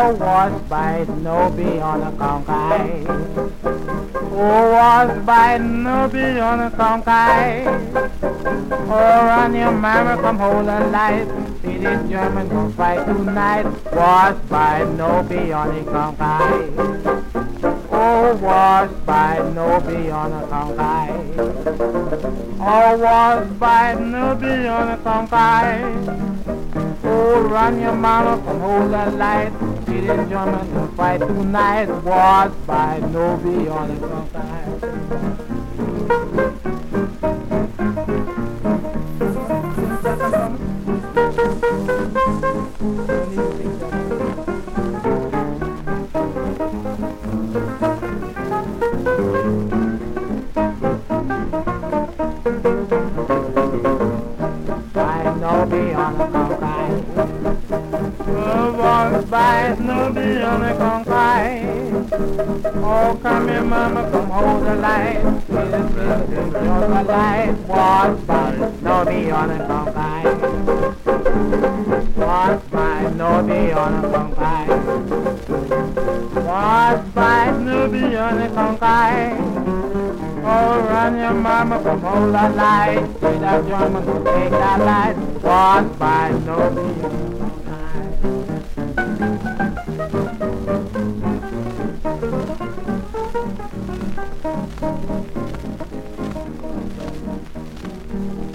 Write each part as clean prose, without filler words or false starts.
Oh, was by no be on a conkai. Oh, was by no be on a conkai. Oh, run your mama, come hold a light. See this German will fight tonight. Was by no be on a conkai. Oh, was by no be on a conkai. Oh, was by no be on a conkai. Oh, run your mama, come hold the light. See this German will fight tonight. Was by no be on a conkai. No be on a conkai. Was by no be on a conkai. Oh, come here, mama, come hold the light. Enjoy the light. Was by no be on a conkai. Was by no be on a conkai. Was by no be on a conkai. Oh, run your mama, come hold the light. See that German will take that light. Was by no be.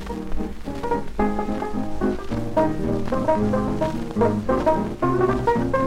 Thank you.